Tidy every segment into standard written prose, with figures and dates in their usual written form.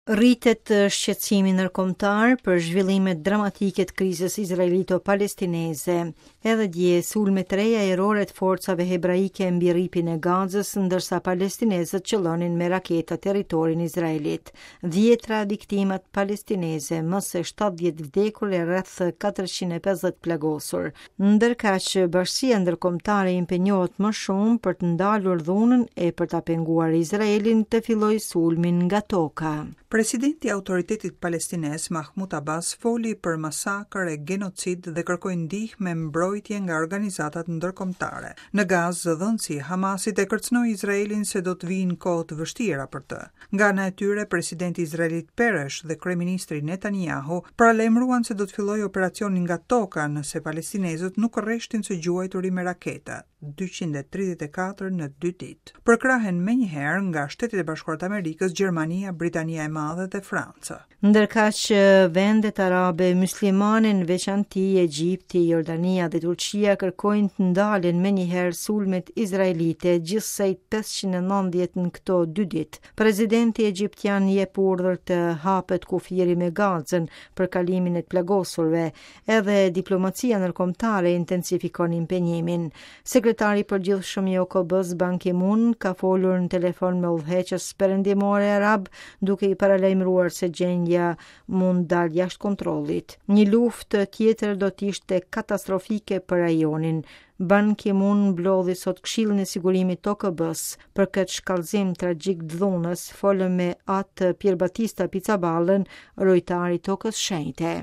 Rritet shqetësimi ndërkombëtar për zhvillimet dramatike të krizës izraelito-palestineze. Edhe dje sulme të reja ajrore të forcave hebraike mbi rripin e Gazës, ndërsa palestinezët qëllonin me raketa territorin Izraelit. 10 viktimat palestineze, më se 70 vdekur e rreth 450 plagosur. Ndërkaq bashkia ndërkombëtare impenjohet më shumë për të ndalur dhunën e për ta penguar Izraelin të fillojë sulmin nga toka. Presidenti i Autoritetit Palestines Mahmud Abbas foli për masakër e genocid dhe kërkoi ndihmë mbrojtje nga organizatat ndërkombëtare. Në Gazë, zëdhënësi Hamasit e kërcënoi Izraelin se do të vinë kohë të vështira për të. Nga ana e tyre, presidenti Izraelit Peresh dhe kryeministri Netanyahu paralajmëruan se do të fillojë operacionin nga toka nëse palestinezët nuk rreshtin së gjuajturi me raketa. 234 në 2 ditë. Përkrahen menjëherë nga Shtetet e Bashkuara të Amerikës, Gjermania, Britania e Madhe dhe Franca. Ndërkaq vendet arabe muslimane, në veçanti Egjipti, Jordania dhe Turqia, kërkojnë të ndalen menjëherë sulmet izraelite, gjithsej 590 në këto 2 ditë. Presidenti egjiptian jep urdhër të hapet kufiri me Gazën për kalimin e të plagosurve, edhe diplomacia ndërkombëtare intensifikon impenjimin. Sekretari i përgjithshëm i OKB-s Ban Ki-moon ka folur në telefon me udhëheqës perëndimore arab, duke i paralajmëruar se gjendja mund dalë jashtë kontrollit. Një luftë tjetër do të ishte katastrofike për rajonin. Ban Ki-moon mblodhi sot Këshillin e Sigurimit të OKB-s për këtë shkallëzim tragjik të dhunës, folën me atë Pierbattista Pizzaballën, rojtari i Tokës Shenjte.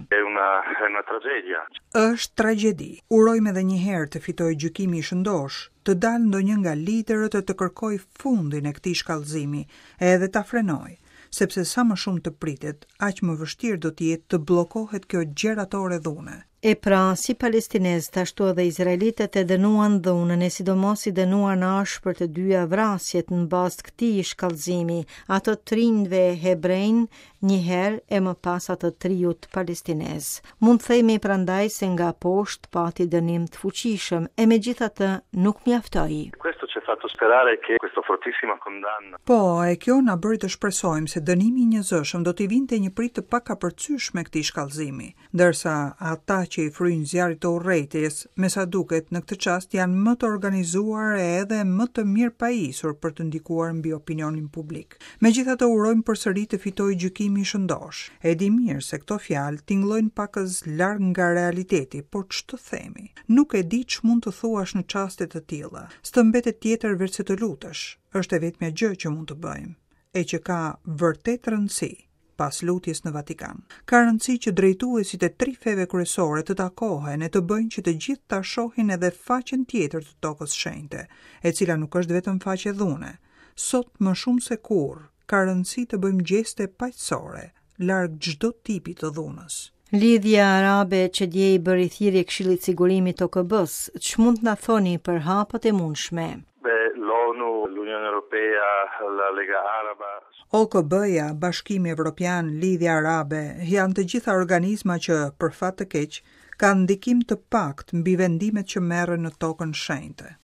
Una tragedia. Është tragjedi. Urojmë edhe një herë të fitojë gjykimi i shëndosh, të dalë ndonjë nga liderët e të kërkojë fundin e këtij shkallëzimi, edhe ta frenojë, sepse sa më shumë të pritet, aq më vështirë do të jetë të bllokohet kjo gjeratore dhune. E pra, si palestinezët ashtu edhe izraelitët e dënuan dhunën, e sidomos i dënuan ashpër të dyja vrasjet në bazë të këtij shkallëzimi, ato të rinjve hebrejnë një herë e më pas ato të triut palestinez. Mund themi prandaj se nga poshtë pati dënim të fuqishëm, e megjithatë nuk mjaftoi. Questo ci ha fatto sperare che questa fortissima condanna. Po, e kjo na bëri të shpresojmë se dënimi i njëzëshëm do t'i vinte një prit të pakapërcyeshme këtij shkallëzimi, ndërsa ata që i fryjnë zjarrit të urrëties, me sa duket në këtë çast janë më të organizuar e edhe më të mirëpajisur për të ndikuar mbi opinionin publik. Megjithatë urojmë përsëri të fitojë gjykimi i shëndosh. E di mirë se këto fjalë tingëllojnë pakës larg nga realiteti, por ç'të themi? Nuk e di ç'mund të thuash në çaste të tilla. S'të mbetet tjetër veç se të lutesh. Është e vetmja gjë që mund të bëjmë, e që ka vërtet rëndësi. Pas lutjes në Vatikan. Ka rëndësi që drejtuesit e 3 feve kryesore të takohen e të bëjnë që të gjithë ta shohin edhe faqen tjetër të Tokës Shenjte, e cila nuk është vetëm faqe dhune. Sot më shumë se kurrë ka rëndësi të bëjmë gjeste paqësore, larg çdo tipi të dhunës. Lidhja arabe që dje i bëri thirrje Këshillit Sigurimit të OKB-s, ç'mund na thoni për hapat e mundshme? L'ONU, l'Unione Europea, la Lega Araba. OKB-ja, Bashkimi Evropian, Lidhja Arabe, janë të gjitha organizma që, për fat të keq, kanë ndikim të pakt mbi vendimet që merren në Tokën Shenjte.